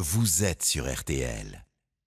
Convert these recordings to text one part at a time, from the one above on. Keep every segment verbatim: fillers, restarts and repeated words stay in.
vous êtes sur R T L.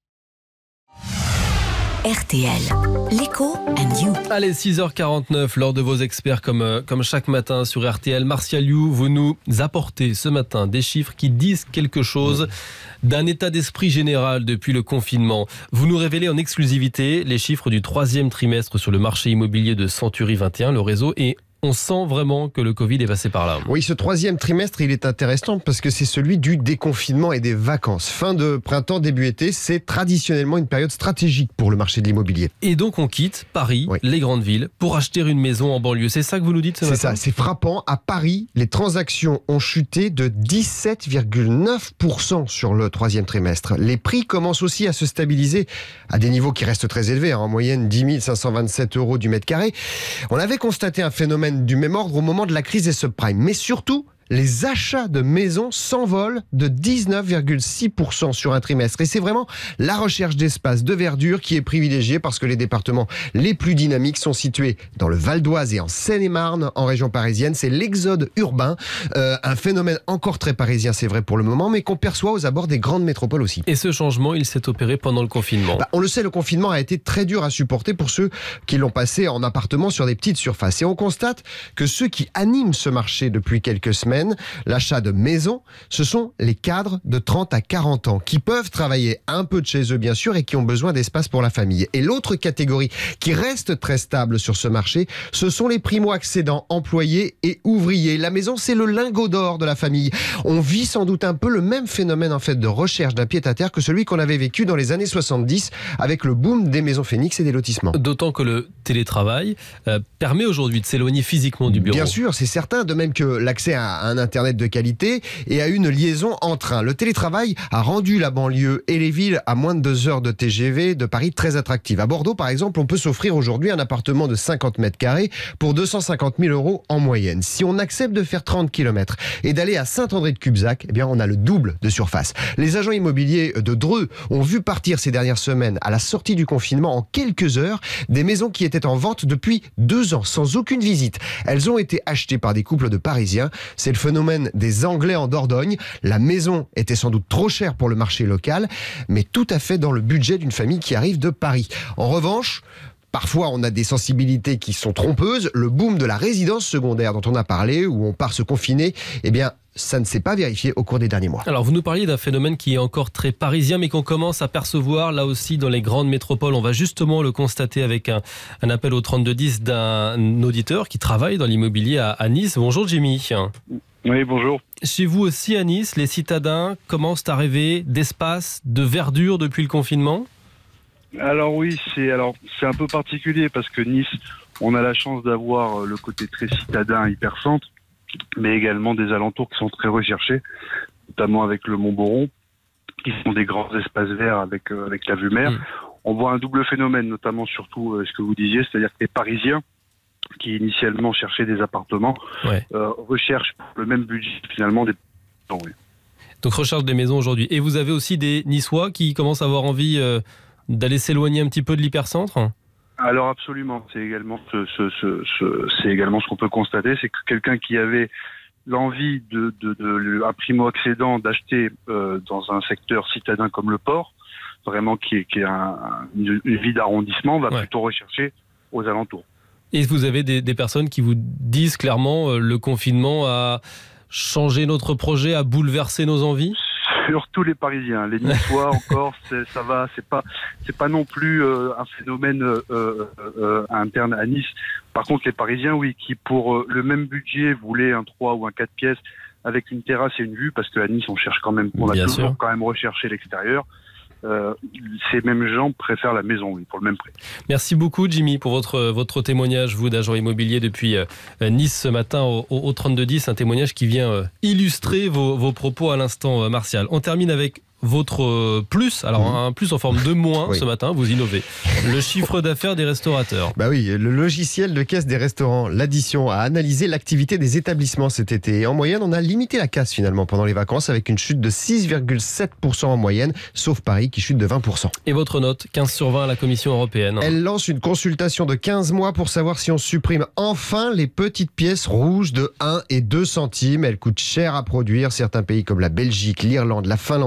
R T L, l'écho and you. Allez, six heures quarante-neuf, l'heure de vos experts comme, euh, comme chaque matin sur R T L. Martial You, vous nous apportez ce matin des chiffres qui disent quelque chose d'un état d'esprit général depuis le confinement. Vous nous révélez en exclusivité les chiffres du troisième trimestre sur le marché immobilier de Century vingt et un, le réseau, et on sent vraiment que le Covid est passé par là. Oui, ce troisième trimestre, il est intéressant parce que c'est celui du déconfinement et des vacances. Fin de printemps, début été, c'est traditionnellement une période stratégique pour le marché de l'immobilier. Et donc on quitte Paris, oui. les grandes villes, pour acheter une maison en banlieue. C'est ça que vous nous dites ce matin ? C'est ça, c'est frappant. À Paris, les transactions ont chuté de dix-sept virgule neuf pour cent sur le troisième trimestre. Les prix commencent aussi à se stabiliser à des niveaux qui restent très élevés, hein, en moyenne dix mille cinq cent vingt-sept euros du mètre carré. On avait constaté un phénomène du même ordre au moment de la crise des subprimes. Mais surtout, les achats de maisons s'envolent de dix-neuf virgule six pour cent sur un trimestre. Et c'est vraiment la recherche d'espace, de verdure qui est privilégiée parce que les départements les plus dynamiques sont situés dans le Val d'Oise et en Seine-et-Marne, en région parisienne. C'est l'exode urbain, euh, un phénomène encore très parisien, c'est vrai pour le moment, mais qu'on perçoit aux abords des grandes métropoles aussi. Et ce changement, il s'est opéré pendant le confinement. Bah, on le sait, le confinement a été très dur à supporter pour ceux qui l'ont passé en appartement sur des petites surfaces. Et on constate que ceux qui animent ce marché depuis quelques semaines, l'achat de maisons, ce sont les cadres de trente à quarante ans qui peuvent travailler un peu de chez eux bien sûr et qui ont besoin d'espace pour la famille. Et l'autre catégorie qui reste très stable sur ce marché, ce sont les primo-accédants, employés et ouvriers. La maison, c'est le lingot d'or de la famille. On vit sans doute un peu le même phénomène en fait de recherche d'un pied-à-terre que celui qu'on avait vécu dans les années soixante-dix avec le boom des maisons Phoenix et des lotissements. D'autant que le télétravail euh, permet aujourd'hui de s'éloigner physiquement du bureau. Bien sûr, c'est certain, de même que l'accès à un Internet de qualité et à une liaison en train. Le télétravail a rendu la banlieue et les villes à moins de deux heures de T G V de Paris très attractives. À Bordeaux, par exemple, on peut s'offrir aujourd'hui un appartement de cinquante mètres carrés pour deux cent cinquante mille euros en moyenne. Si on accepte de faire trente kilomètres et d'aller à Saint-André-de-Cubzac, eh bien, on a le double de surface. Les agents immobiliers de Dreux ont vu partir ces dernières semaines, à la sortie du confinement, en quelques heures, des maisons qui étaient en vente depuis deux ans, sans aucune visite. Elles ont été achetées par des couples de Parisiens. C'est le phénomène des Anglais en Dordogne. La maison était sans doute trop chère pour le marché local, mais tout à fait dans le budget d'une famille qui arrive de Paris. En revanche, parfois, on a des sensibilités qui sont trompeuses. Le boom de la résidence secondaire dont on a parlé, où on part se confiner, eh bien, ça ne s'est pas vérifié au cours des derniers mois. Alors, vous nous parliez d'un phénomène qui est encore très parisien, mais qu'on commence à percevoir là aussi dans les grandes métropoles. On va justement le constater avec un, un appel au trente-deux dix d'un auditeur qui travaille dans l'immobilier à, à Nice. Bonjour Jimmy. Oui, bonjour. Chez vous aussi à Nice, les citadins commencent à rêver d'espace, de verdure depuis le confinement ? Alors oui, c'est alors c'est un peu particulier parce que Nice, on a la chance d'avoir le côté très citadin, hyper-centre, mais également des alentours qui sont très recherchés, notamment avec le Mont-Boron, qui sont des grands espaces verts avec, euh, avec la vue mer. Mmh. On voit un double phénomène, notamment surtout euh, ce que vous disiez, c'est-à-dire que les Parisiens, qui initialement cherchaient des appartements, ouais. euh, recherchent pour le même budget finalement des... Non, oui. Donc recherche des maisons aujourd'hui. Et vous avez aussi des Niçois qui commencent à avoir envie euh, d'aller s'éloigner un petit peu de l'hypercentre ? Alors absolument, c'est également ce, ce, ce, ce, c'est également ce qu'on peut constater, c'est que quelqu'un qui avait l'envie de, de, de un primo-accédant d'acheter euh, dans un secteur citadin comme le port, vraiment qui est, qui est un, une, une vie d'arrondissement, va ouais. plutôt rechercher aux alentours. Et vous avez des, des personnes qui vous disent clairement euh, le confinement a changé notre projet, a bouleversé nos envies ? Surtout les Parisiens, les Niçois encore, c'est, ça va, c'est pas, c'est pas non plus euh, un phénomène euh, euh, interne à Nice. Par contre, les Parisiens, oui, qui pour euh, le même budget voulaient un trois ou un quatre pièces avec une terrasse et une vue, parce qu'à Nice on cherche quand même, on Bien a toujours sûr. quand même recherché l'extérieur. Euh, ces mêmes gens préfèrent la maison, oui, pour le même prix. Merci beaucoup Jimmy pour votre, votre témoignage, vous d'agent immobilier depuis euh, Nice ce matin au, au trente-deux dix, un témoignage qui vient euh, illustrer vos, vos propos à l'instant, euh, Martial. On termine avec votre plus, alors mmh. un plus en forme de moins oui. ce matin, vous innovez. Le chiffre d'affaires des restaurateurs. Bah oui, le logiciel de caisse des restaurants, l'addition, a analysé l'activité des établissements cet été. Et en moyenne, on a limité la casse finalement pendant les vacances avec une chute de six virgule sept pour cent en moyenne, sauf Paris qui chute de vingt pour cent. Et votre note, quinze sur vingt à la Commission européenne. Elle lance une consultation de quinze mois pour savoir si on supprime enfin les petites pièces rouges de un et deux centimes. Elles coûtent cher à produire. Certains pays comme la Belgique, l'Irlande, la Finlande et les Pays-Bas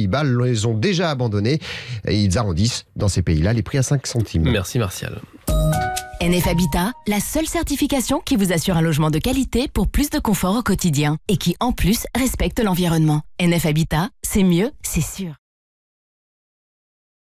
Pays-Bas les ont déjà abandonnés. Et ils arrondissent dans ces pays-là les prix à cinq centimes. Merci Martial. N F Habitat, la seule certification qui vous assure un logement de qualité pour plus de confort au quotidien et qui, en plus, respecte l'environnement. N F Habitat, c'est mieux, c'est sûr.